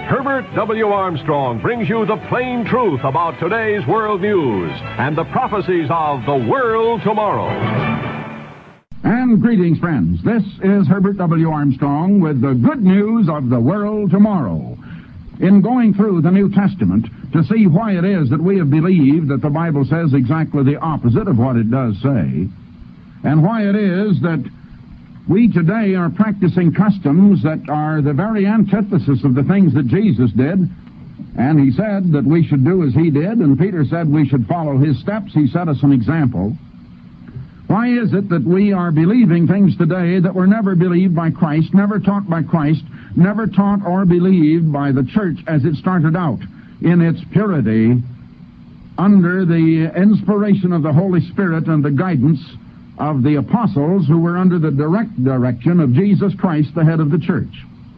Herbert W. Armstrong brings you the plain truth about today's world news and the prophecies of the world tomorrow. And greetings, friends. This is Herbert W. Armstrong with the good news of the world tomorrow. In going through the New Testament to see why it is that we have believed that the Bible says exactly the opposite of what it does say, and why it is that we today are practicing customs that are the very antithesis of the things that Jesus did. And he said that we should do as he did, and Peter said we should follow his steps. He set us an example. Why is it that we are believing things today that were never believed by Christ, never taught by Christ, never taught or believed by the church as it started out in its purity, under the inspiration of the Holy Spirit and the guidance of the apostles who were under the direct direction of Jesus Christ, the head of the church?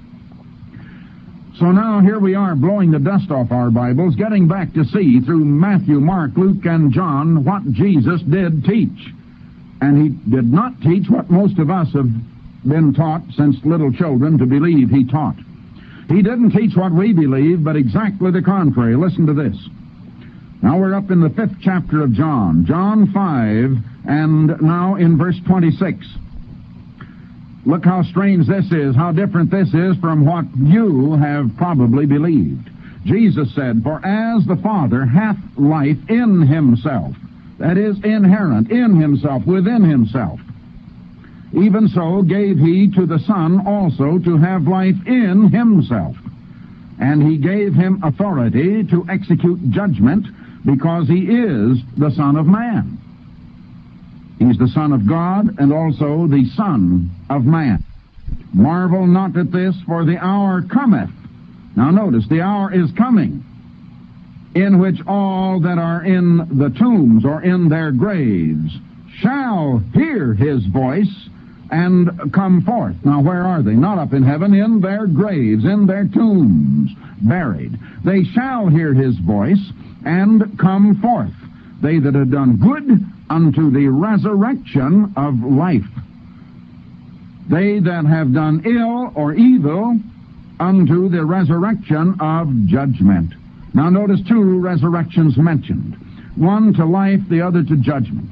So now here we are blowing the dust off our Bibles, getting back to see through Matthew, Mark, Luke, and John what Jesus did teach. And he did not teach what most of us have been taught since little children to believe he taught. He didn't teach what we believe, but exactly the contrary. Listen to this. Now we're up in the 5th chapter of John, John 5, and now in verse 26. Look how strange this is, how different this is from what you have probably believed. Jesus said, "For as the Father hath life in himself," that is, inherent, in himself, within himself, "even so gave he to the Son also to have life in himself. And he gave him authority to execute judgment, because he is the Son of Man." He's the Son of God and also the Son of Man. "Marvel not at this, for the hour cometh." Now notice, the hour is coming, "in which all that are in the tombs or in their graves shall hear his voice and come forth." Now where are they? Not up in heaven, in their graves, in their tombs, buried. "They shall hear his voice and come forth, they that have done good unto the resurrection of life, they that have done ill or evil unto the resurrection of judgment." Now notice two resurrections mentioned. One to life, the other to judgment.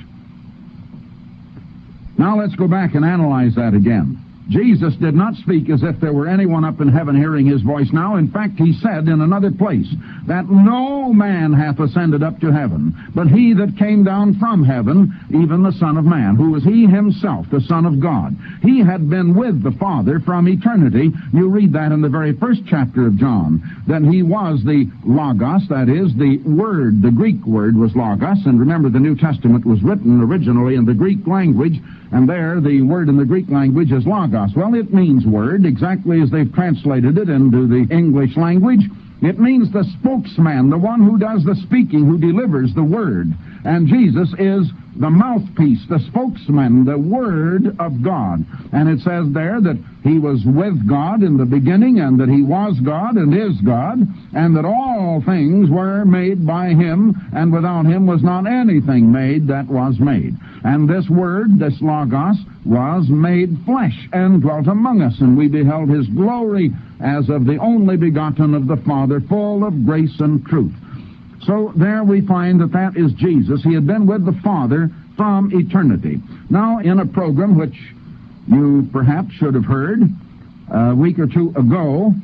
Now let's go back and analyze that again. Jesus did not speak as if there were anyone up in heaven hearing his voice now. In fact, he said in another place that no man hath ascended up to heaven, but he that came down from heaven, even the Son of Man, who was he himself, the Son of God. He had been with the Father from eternity. You read that in the very first chapter of John, that he was the Logos, that is, the Word. The Greek word was Logos, and remember the New Testament was written originally in the Greek language, and there the word in the Greek language is Logos. Well, it means word, exactly as they've translated it into the English language. It means the spokesman, the one who does the speaking, who delivers the word. And Jesus is the mouthpiece, the spokesman, the Word of God. And it says there that he was with God in the beginning, and that he was God and is God, and that all things were made by him, and without him was not anything made that was made. And this Word, this Logos, was made flesh and dwelt among us, and we beheld his glory as of the only begotten of the Father, full of grace and truth. So there we find that that is Jesus. He had been with the Father from eternity. Now, in a program which you perhaps should have heard a week or two ago,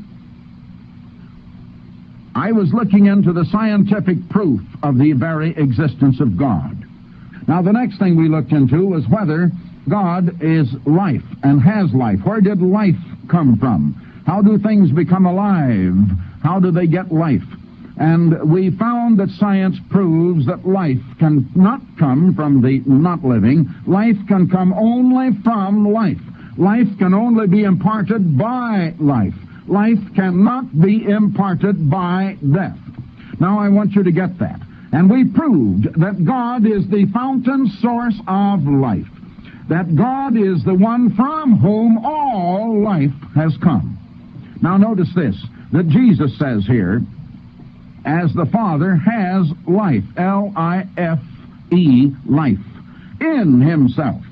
I was looking into the scientific proof of the very existence of God. Now, the next thing we looked into was whether God is life and has life. Where did life come from? How do things become alive? How do they get life? And we found that science proves that life can not come from the not living. Life can come only from life. Life can only be imparted by life. Life cannot be imparted by death. Now I want you to get that. And we proved that God is the fountain source of life. That God is the one from whom all life has come. Now notice this, that Jesus says here, as the Father has life, L-I-F-E, life, in himself.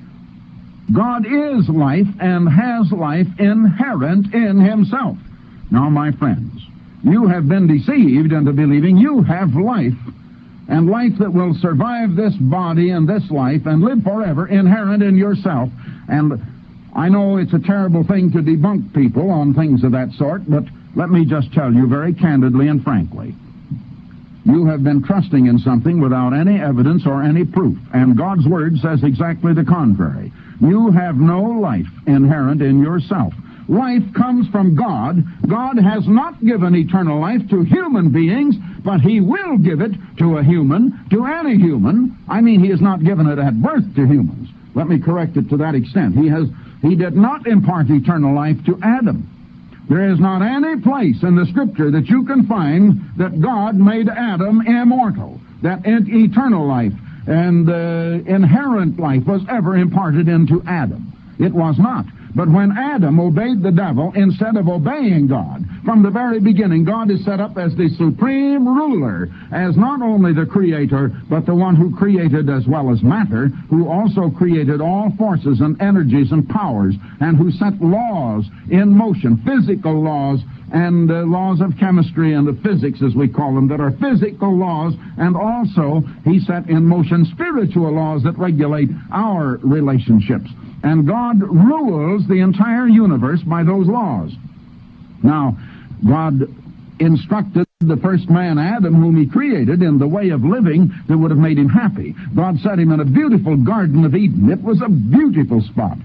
God is life and has life inherent in himself. Now, my friends, you have been deceived into believing you have life, and life that will survive this body and this life and live forever, inherent in yourself. And I know it's a terrible thing to debunk people on things of that sort, but let me just tell you very candidly and frankly. You have been trusting in something without any evidence or any proof, and God's Word says exactly the contrary. You have no life inherent in yourself. Life comes from God. God has not given eternal life to human beings, but He will give it to a human, to any human. I mean, He has not given it at birth to humans. Let me correct it to that extent. He did not impart eternal life to Adam. There is not any place in the Scripture that you can find that God made Adam immortal, that eternal life and inherent life was ever imparted into Adam. It was not. But when Adam obeyed the devil instead of obeying God, from the very beginning, God is set up as the supreme ruler, as not only the creator, but the one who created as well as matter, who also created all forces and energies and powers, and who set laws in motion, physical laws, and laws of chemistry and of physics, as we call them, that are physical laws, and also He set in motion spiritual laws that regulate our relationships. And God rules the entire universe by those laws. Now, God instructed the first man, Adam, whom He created, in the way of living that would have made him happy. God set him in a beautiful Garden of Eden. It was a beautiful spot.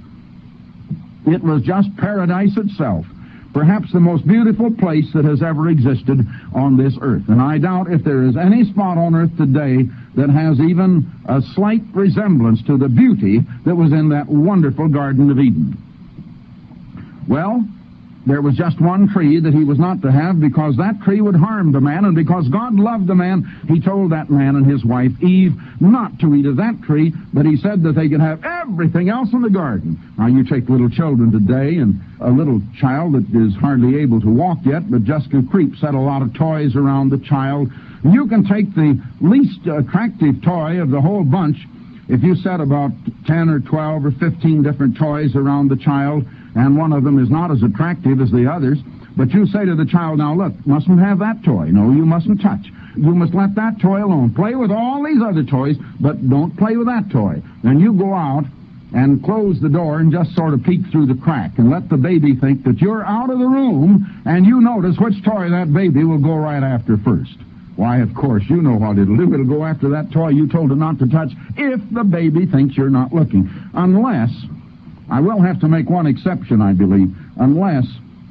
It was just paradise itself. Perhaps the most beautiful place that has ever existed on this earth. And I doubt if there is any spot on earth today that has even a slight resemblance to the beauty that was in that wonderful Garden of Eden. Well, there was just one tree that he was not to have, because that tree would harm the man, and because God loved the man, He told that man and his wife, Eve, not to eat of that tree, but He said that they could have everything else in the garden. Now, you take little children today, and a little child that is hardly able to walk yet, but just can creep, set a lot of toys around the child. You can take the least attractive toy of the whole bunch. If you set about 10 or 12 or 15 different toys around the child, and one of them is not as attractive as the others, but you say to the child, now look, mustn't have that toy. No, you mustn't touch. You must let that toy alone. Play with all these other toys, but don't play with that toy. Then you go out and close the door and just sort of peek through the crack and let the baby think that you're out of the room, and you notice which toy that baby will go right after first. Why, of course, you know what it'll do. It'll go after that toy you told it not to touch if the baby thinks you're not looking. Unless, I will have to make one exception, I believe, unless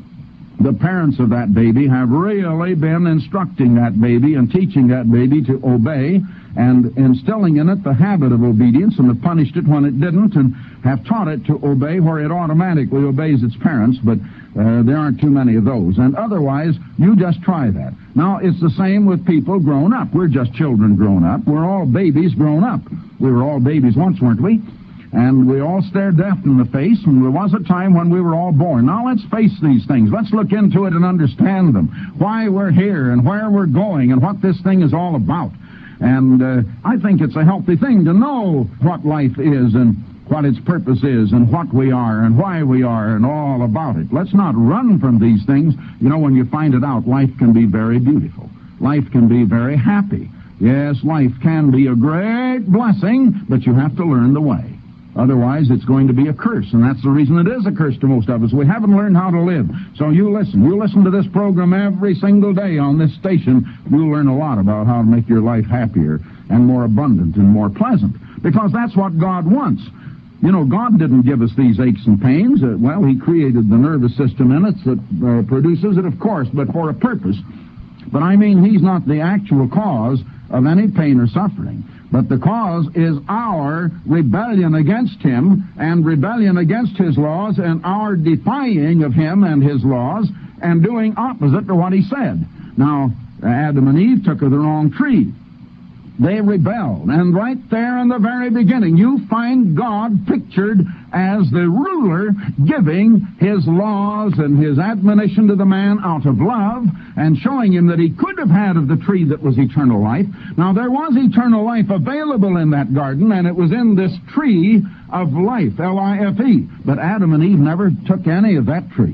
the parents of that baby have really been instructing that baby and teaching that baby to obey and instilling in it the habit of obedience, and have punished it when it didn't, and have taught it to obey where it automatically obeys its parents, but there aren't too many of those. And otherwise, you just try that. Now, it's the same with people grown up. We're just children grown up. We're all babies grown up. We were all babies once, weren't we? And we all stared death in the face, and there was a time when we were all born. Now let's face these things. Let's look into it and understand them. Why we're here, and where we're going, and what this thing is all about. And I think it's a healthy thing to know what life is, and what its purpose is, and what we are, and why we are, and all about it. Let's not run from these things. You know, when you find it out, life can be very beautiful. Life can be very happy. Yes, life can be a great blessing, but you have to learn the way. Otherwise, it's going to be a curse, and that's the reason it is a curse to most of us. We haven't learned how to live. So you listen. You listen to this program every single day on this station. You'll learn a lot about how to make your life happier and more abundant and more pleasant, because that's what God wants. You know, God didn't give us these aches and pains. Well, He created the nervous system in us that produces it, of course, but for a purpose. But I mean, He's not the actual cause of any pain or suffering. But the cause is our rebellion against Him, and rebellion against His laws, and our defying of Him and His laws, and doing opposite to what He said. Now, Adam and Eve took of the wrong tree. They rebelled. And right there in the very beginning, you find God pictured as the ruler giving His laws and His admonition to the man out of love, and showing him that he could have had of the tree that was eternal life. Now, there was eternal life available in that garden, and it was in this tree of life, L-I-F-E. But Adam and Eve never took any of that tree.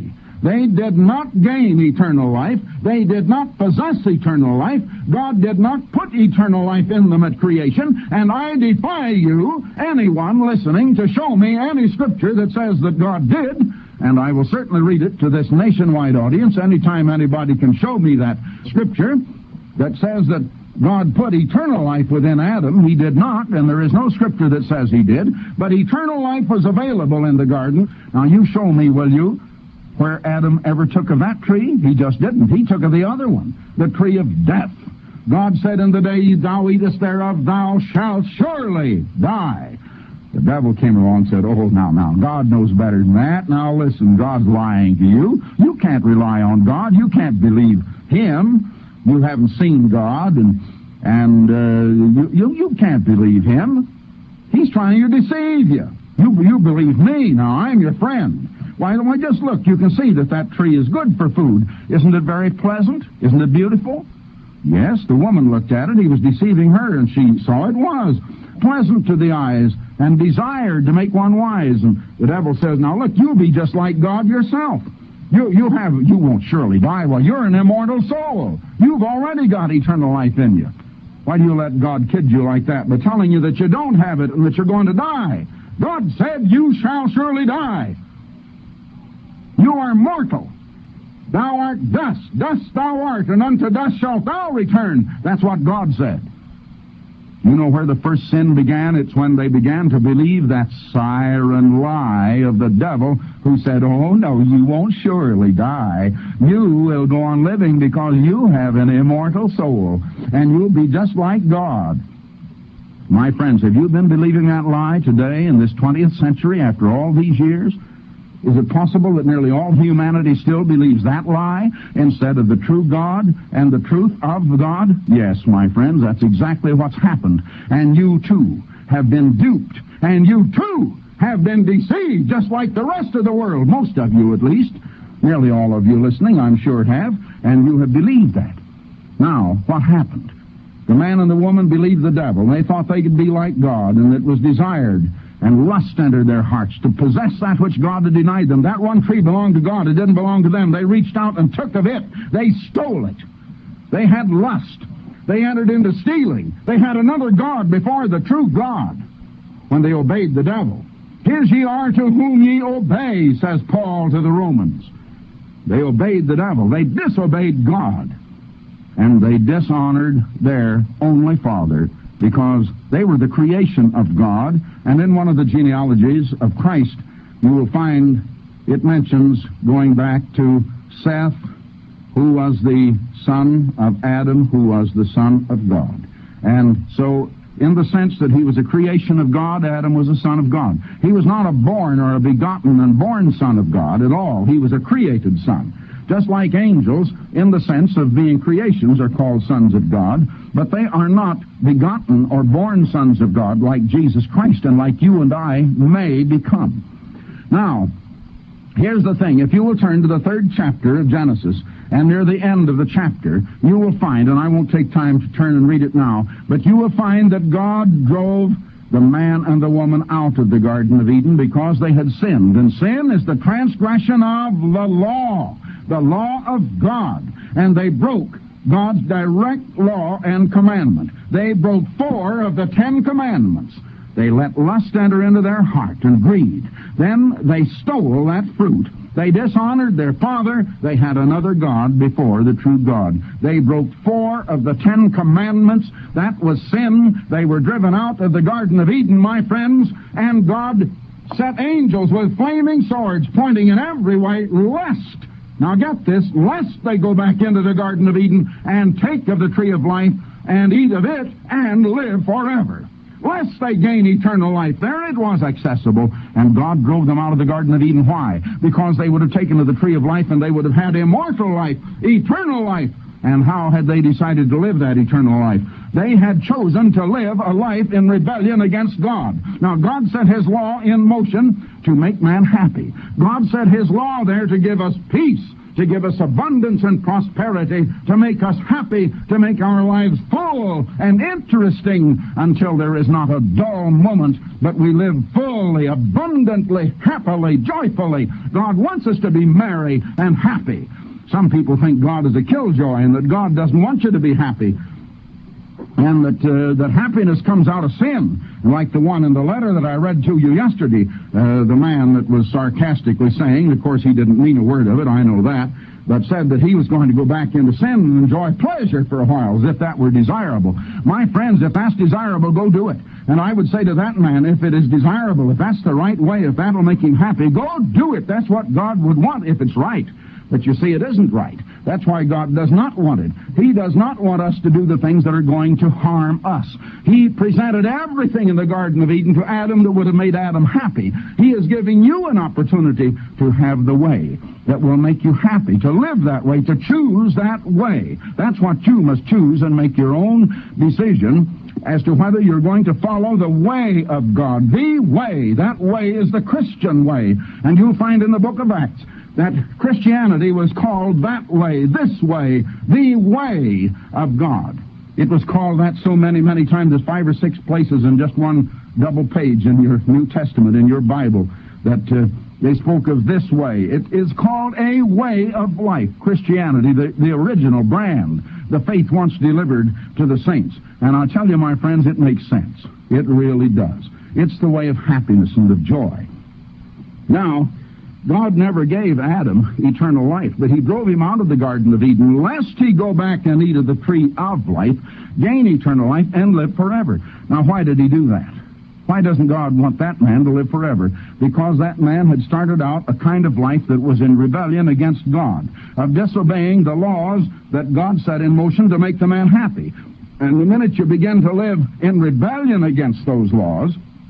They did not gain eternal life. They did not possess eternal life. God did not put eternal life in them at creation. And I defy you, anyone listening, to show me any scripture that says that God did. And I will certainly read it to this nationwide audience anytime anybody can show me that scripture that says that God put eternal life within Adam. He did not, and there is no scripture that says he did. But eternal life was available in the garden. Now you show me, will you, where Adam ever took of that tree? He just didn't. He took of the other one, the tree of death. God said, in the day thou eatest thereof, thou shalt surely die. The devil came along and said, oh, now, God knows better than that. Now listen, God's lying to you. You can't rely on God. You can't believe him. You haven't seen God, and you can't believe him. He's trying to deceive you. You believe me. Now, I'm your friend. Why, just look. You can see that tree is good for food. Isn't it very pleasant? Isn't it beautiful? Yes, the woman looked at it. He was deceiving her, and she saw it was pleasant to the eyes and desired to make one wise. And the devil says, now look, you'll be just like God yourself. You won't surely die. Well, you're an immortal soul. You've already got eternal life in you. Why do you let God kid you like that by telling you that you don't have it and that you're going to die? God said, you shall surely die. You are mortal. Thou art dust. Dust thou art, and unto dust shalt thou return. That's what God said. You know where the first sin began? It's when they began to believe that siren lie of the devil who said, oh, no, you won't surely die. You will go on living because you have an immortal soul, and you'll be just like God. My friends, have you been believing that lie today in this 20th century after all these years? Is it possible that nearly all humanity still believes that lie instead of the true God and the truth of God? Yes, my friends, that's exactly what's happened. And you, too, have been duped. And you, too, have been deceived, just like the rest of the world. Most of you, at least. Nearly all of you listening, I'm sure, have. And you have believed that. Now, what happened? The man and the woman believed the devil. They thought they could be like God, and it was desired. And lust entered their hearts to possess that which God had denied them. That one tree belonged to God. It didn't belong to them. They reached out and took of it. They stole it. They had lust. They entered into stealing. They had another God before the true God when they obeyed the devil. His ye are to whom ye obey, says Paul to the Romans. They obeyed the devil. They disobeyed God. And they dishonored their only Father, because they were the creation of God. And in one of the genealogies of Christ, you will find it mentions, going back to Seth, who was the son of Adam, who was the son of God. And so, in the sense that he was a creation of God, Adam was a son of God. He was not a born or a begotten and born son of God at all. He was a created son. Just like angels, in the sense of being creations, are called sons of God, but they are not begotten or born sons of God like Jesus Christ and like you and I may become. Now, here's the thing. If you will turn to the 3rd chapter of Genesis, and near the end of the chapter, you will find, and I won't take time to turn and read it now, but you will find that God drove the man and the woman out of the Garden of Eden because they had sinned. And sin is the transgression of the law of God. And they broke God's direct law and commandment. They broke 4 of the 10 commandments. They let lust enter into their heart and greed. Then they stole that fruit. They dishonored their father. They had another God before the true God. They broke 4 of the 10 commandments. That was sin. They were driven out of the Garden of Eden, my friends, and God set angels with flaming swords pointing in every way, lest, now get this, lest they go back into the Garden of Eden and take of the tree of life and eat of it and live forever. Lest they gain eternal life. There it was accessible, and God drove them out of the Garden of Eden. Why? Because they would have taken of the tree of life, and they would have had immortal life, eternal life. And how had they decided to live that eternal life? They had chosen to live a life in rebellion against God. Now, God set His law in motion to make man happy. God set His law there to give us peace to give us abundance and prosperity, to make us happy, to make our lives full and interesting until there is not a dull moment, but we live fully, abundantly, happily, joyfully. God wants us to be merry and happy. Some people think God is a killjoy and that God doesn't want you to be happy, and that happiness comes out of sin, like the one in the letter that I read to you yesterday, the man that was sarcastically saying, of course he didn't mean a word of it, I know that, but said that he was going to go back into sin and enjoy pleasure for a while, as if that were desirable. My friends, if that's desirable, go do it. And I would say to that man, if it is desirable, if that's the right way, if that'll make him happy, go do it. That's what God would want if it's right. But you see, it isn't right. That's why God does not want it. He does not want us to do the things that are going to harm us. He presented everything in the Garden of Eden to Adam that would have made Adam happy. He is giving you an opportunity to have the way that will make you happy, to live that way, to choose that way. That's what you must choose and make your own decision as to whether you're going to follow the way of God. The way. That way is the Christian way. And you'll find in the book of Acts that Christianity was called that way, this way, the way of God. It was called that so many, many times. There's 5 or 6 places in just one double page in your New Testament, in your Bible, that they spoke of this way. It is called a way of life. Christianity, the original brand, the faith once delivered to the saints. And I'll tell you, my friends, it makes sense. It really does. It's the way of happiness and of joy. Now, God never gave Adam eternal life, but he drove him out of the Garden of Eden, lest he go back and eat of the tree of life, gain eternal life, and live forever. Now, why did he do that? Why doesn't God want that man to live forever? Because that man had started out a kind of life that was in rebellion against God, of disobeying the laws that God set in motion to make the man happy. And the minute you begin to live in rebellion against those laws,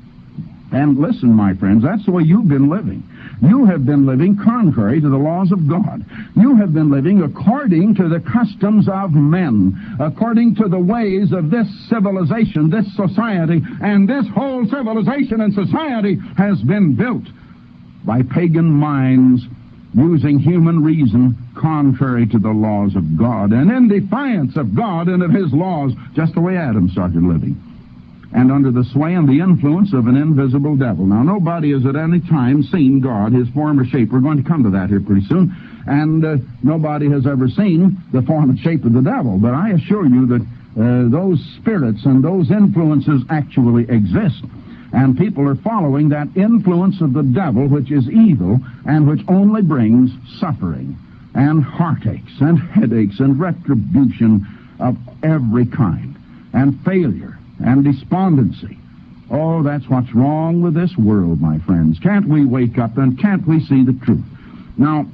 and listen, my friends, that's the way you've been living. You have been living contrary to the laws of God. You have been living according to the customs of men, according to the ways of this civilization, this society, and this whole civilization and society has been built by pagan minds using human reason contrary to the laws of God and in defiance of God and of His laws, just the way Adam started living, and under the sway and the influence of an invisible devil. Now, nobody has at any time seen God, His form or shape. We're going to come to that here pretty soon. And nobody has ever seen the form and shape of the devil. But I assure you that those spirits and those influences actually exist. And people are following that influence of the devil, which is evil and which only brings suffering and heartaches and headaches and retribution of every kind and failure and despondency. Oh, that's what's wrong with this world, my friends. Can't we wake up and can't we see the truth? Now,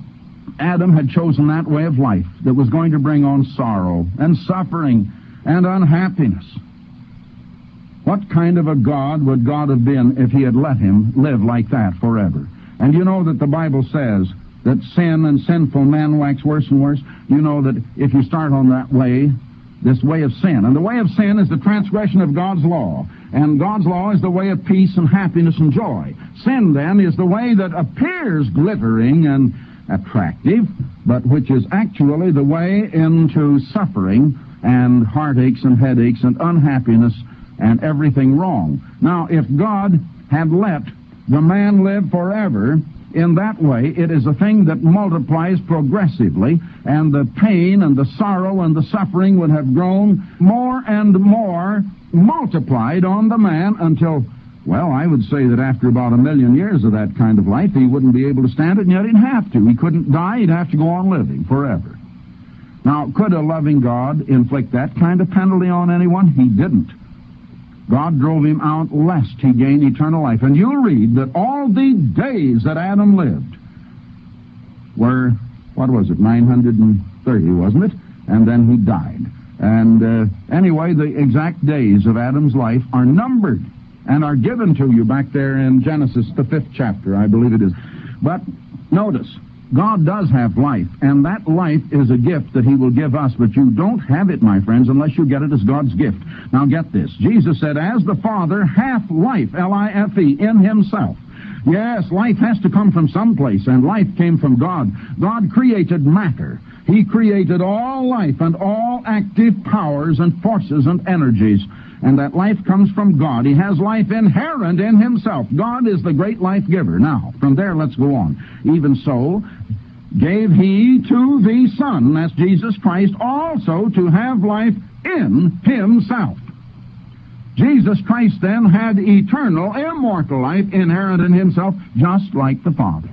Adam had chosen that way of life that was going to bring on sorrow and suffering and unhappiness. What kind of a God would God have been if He had let him live like that forever? And you know that the Bible says that sin and sinful men wax worse and worse. You know that if you start on that way, this way of sin. And the way of sin is the transgression of God's law. And God's law is the way of peace and happiness and joy. Sin, then, is the way that appears glittering and attractive, but which is actually the way into suffering and heartaches and headaches and unhappiness and everything wrong. Now, if God had let the man live forever in that way, it is a thing that multiplies progressively, and the pain and the sorrow and the suffering would have grown more and more multiplied on the man until, well, I would say that after about 1,000,000 years of that kind of life, he wouldn't be able to stand it, and yet he'd have to. He couldn't die. He'd have to go on living forever. Now, could a loving God inflict that kind of penalty on anyone? He didn't. God drove him out lest he gain eternal life. And you'll read that all the days that Adam lived were, 930, wasn't it? And then he died. And anyway, the exact days of Adam's life are numbered and are given to you back there in Genesis, the 5th chapter, I believe it is. But notice, God does have life, and that life is a gift that He will give us, but you don't have it, my friends, unless you get it as God's gift. Now get this. Jesus said, as the Father hath life, L-I-F-E, in Himself, Yes, life has to come from someplace, and life came from God. God created matter. He created all life and all active powers and forces and energies. And that life comes from God. He has life inherent in himself. God is the great life giver. Now, from there, let's go on. Even so, gave he to the Son, that's Jesus Christ, also to have life in himself. Jesus Christ then had eternal, immortal life inherent in himself, just like the Father.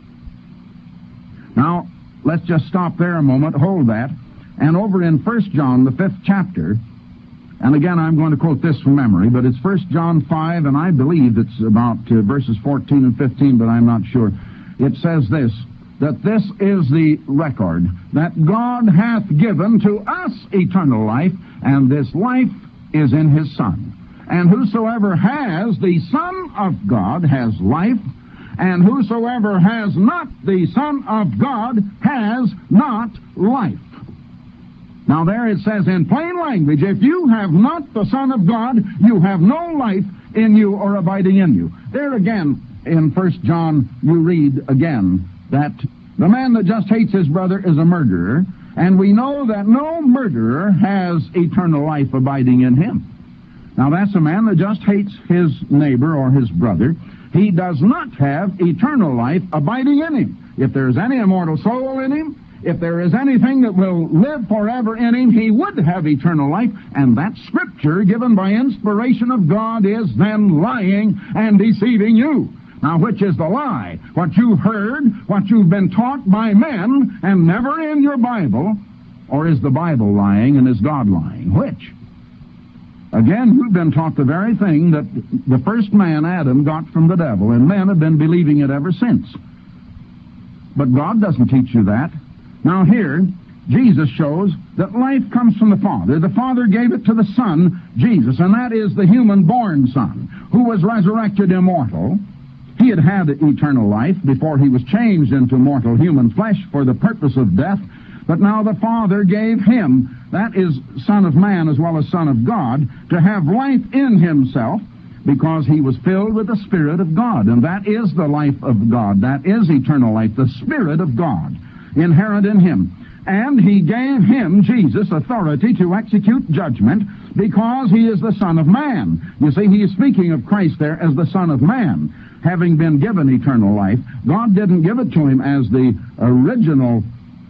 Now, let's just stop there a moment, hold that. And over in 1 John, the 5th chapter, and again I'm going to quote this from memory, but it's 1 John 5, and I believe it's about verses 14 and 15, but I'm not sure. It says this, that this is the record, that God hath given to us eternal life, and this life is in his Son. And whosoever has the Son of God has life, and whosoever has not the Son of God has not life. Now there it says in plain language, if you have not the Son of God, you have no life in you or abiding in you. There again, in 1 John, you read again that the man that just hates his brother is a murderer, and we know that no murderer has eternal life abiding in him. Now that's a man that just hates his neighbor or his brother. He does not have eternal life abiding in him. If there is any immortal soul in him, if there is anything that will live forever in him, he would have eternal life. And that Scripture, given by inspiration of God, is then lying and deceiving you. Now, which is the lie? What you've heard, what you've been taught by men, and never in your Bible, or is the Bible lying and is God lying? Which? Again, you've been taught the very thing that the first man, Adam, got from the devil, and men have been believing it ever since. But God doesn't teach you that. Now here, Jesus shows that life comes from the Father. The Father gave it to the Son, Jesus, and that is the human-born Son, who was resurrected immortal. He had had eternal life before he was changed into mortal human flesh for the purpose of death, but now the Father gave him, that is Son of Man as well as Son of God, to have life in himself, because he was filled with the Spirit of God, and that is the life of God. That is eternal life, the Spirit of God, inherent in him. And he gave him, Jesus, authority to execute judgment because he is the Son of Man. You see, he is speaking of Christ there as the Son of Man, having been given eternal life. God didn't give it to him as the original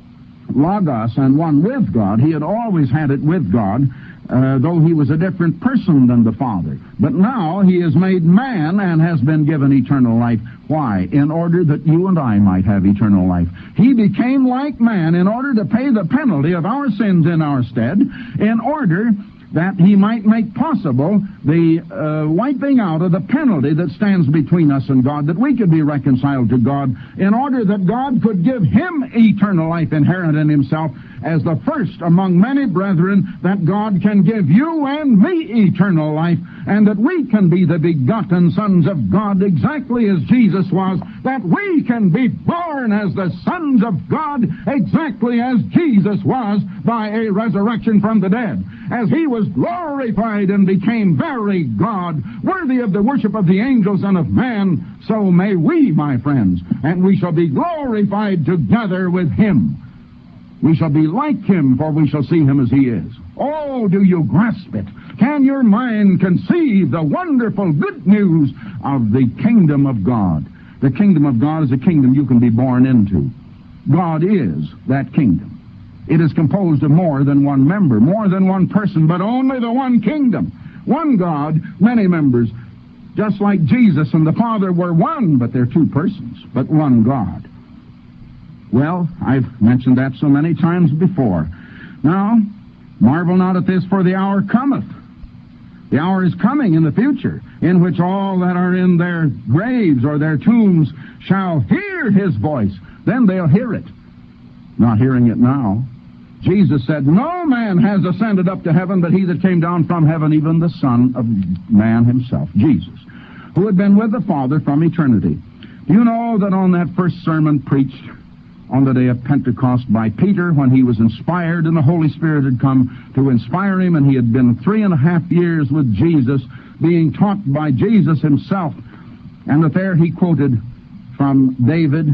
Logos and one with God. He had always had it with God, though he was a different person than the Father. But now he is made man and has been given eternal life. Why? In order that you and I might have eternal life. He became like man in order to pay the penalty of our sins in our stead, in order that he might make possible the wiping out of the penalty that stands between us and God, that we could be reconciled to God, in order that God could give him eternal life inherent in himself as the first among many brethren, that God can give you and me eternal life, and that we can be the begotten sons of God exactly as Jesus was, that we can be born as the sons of God exactly as Jesus was by a resurrection from the dead. As he was glorified and became very God, worthy of the worship of the angels and of man, so may we, my friends, and we shall be glorified together with him. We shall be like him, for we shall see him as he is. Oh, do you grasp it? Can your mind conceive the wonderful good news of the kingdom of God? The kingdom of God is a kingdom you can be born into. God is that kingdom. It is composed of more than one member, more than one person, but only the one kingdom. One God, many members. Just like Jesus and the Father were one, but they're two persons, but one God. Well, I've mentioned that so many times before. Now, marvel not at this, for the hour cometh. The hour is coming in the future, in which all that are in their graves or their tombs shall hear his voice. Then they'll hear it. Not hearing it now. Jesus said, no man has ascended up to heaven but he that came down from heaven, even the Son of Man himself, Jesus, who had been with the Father from eternity. Do you know that on that first sermon preached on the day of Pentecost by Peter, when he was inspired and the Holy Spirit had come to inspire him, and he had been 3.5 years with Jesus, being taught by Jesus himself, And that there he quoted from David,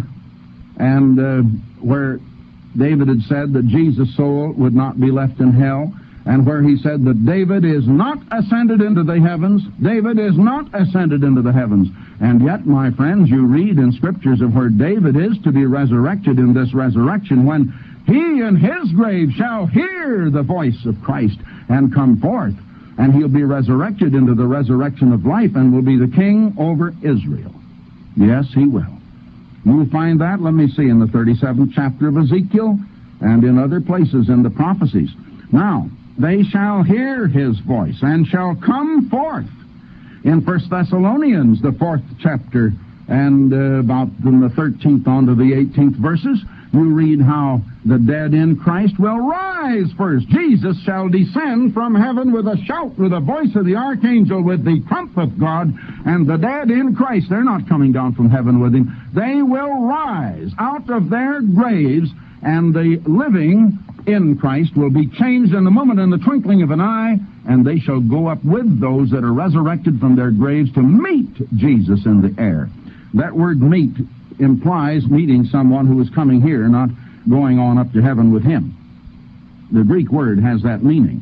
and where David had said that Jesus' soul would not be left in hell, and where he said that David is not ascended into the heavens. David is not ascended into the heavens. And yet, my friends, you read in Scriptures of where David is to be resurrected in this resurrection, when he in his grave shall hear the voice of Christ and come forth, and he'll be resurrected into the resurrection of life and will be the king over Israel. Yes, he will. You'll find that, let me see, in the 37th chapter of Ezekiel and in other places in the prophecies. Now, they shall hear his voice and shall come forth. In 1 Thessalonians, the 4th chapter, and about from the 13th on to the 18th verses, you read how the dead in Christ will rise first. Jesus shall descend from heaven with a shout, with the voice of the archangel, with the trump of God, and the dead in Christ, they're not coming down from heaven with him. They will rise out of their graves, and the living in Christ will be changed in a moment, in the twinkling of an eye, and they shall go up with those that are resurrected from their graves to meet Jesus in the air. That word meet implies meeting someone who is coming here, not going on up to heaven with him. The Greek word has that meaning.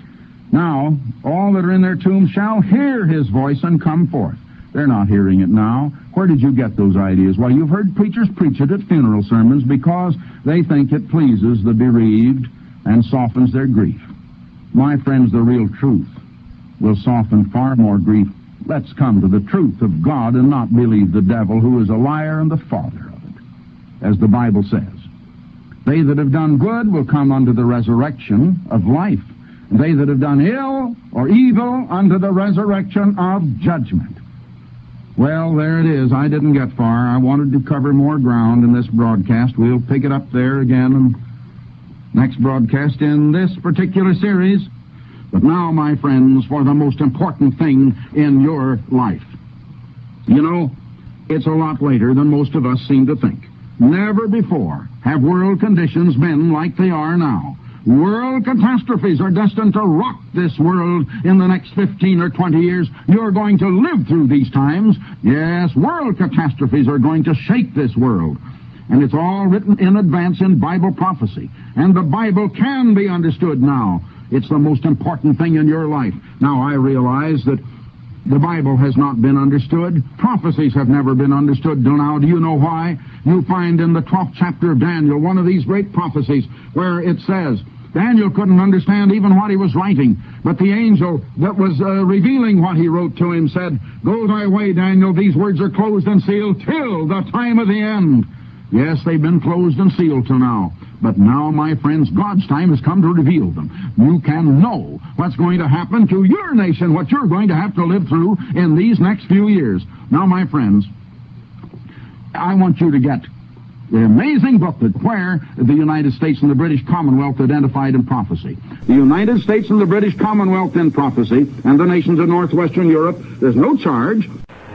Now, all that are in their tombs shall hear his voice and come forth. They're not hearing it now. Where did you get those ideas? Well, you've heard preachers preach it at funeral sermons because they think it pleases the bereaved and softens their grief. My friends, the real truth will soften far more grief. Let's come to the truth of God and not believe the devil, who is a liar and the father of it, as the Bible says. They that have done good will come unto the resurrection of life. And they that have done ill or evil unto the resurrection of judgment. Well, there it is. I didn't get far. I wanted to cover more ground in this broadcast. We'll pick it up there again in next broadcast in this particular series. But now, my friends, for the most important thing in your life. You know, it's a lot later than most of us seem to think. Never before have world conditions been like they are now. World catastrophes are destined to rock this world in the next 15 or 20 years. You're going to live through these times. Yes, world catastrophes are going to shake this world. And it's all written in advance in Bible prophecy. And the Bible can be understood now. It's the most important thing in your life. Now, I realize that the Bible has not been understood. Prophecies have never been understood till now. Do you know why? You find in the 12th chapter of Daniel one of these great prophecies where it says, Daniel couldn't understand even what he was writing, but the angel that was revealing what he wrote to him said, Go thy way, Daniel, these words are closed and sealed till the time of the end. Yes, they've been closed and sealed till now. But now, my friends, God's time has come to reveal them. You can know what's going to happen to your nation, what you're going to have to live through in these next few years. Now, my friends, I want you to get the amazing booklet where the United States and the British Commonwealth identified in prophecy. The United States and the British Commonwealth in prophecy, and the nations of northwestern Europe, there's no charge.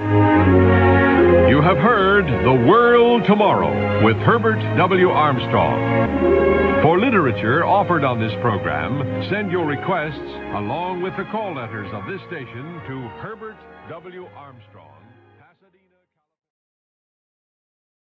You have heard The World Tomorrow with Herbert W. Armstrong. For literature offered on this program, send your requests along with the call letters of this station to Herbert W. Armstrong.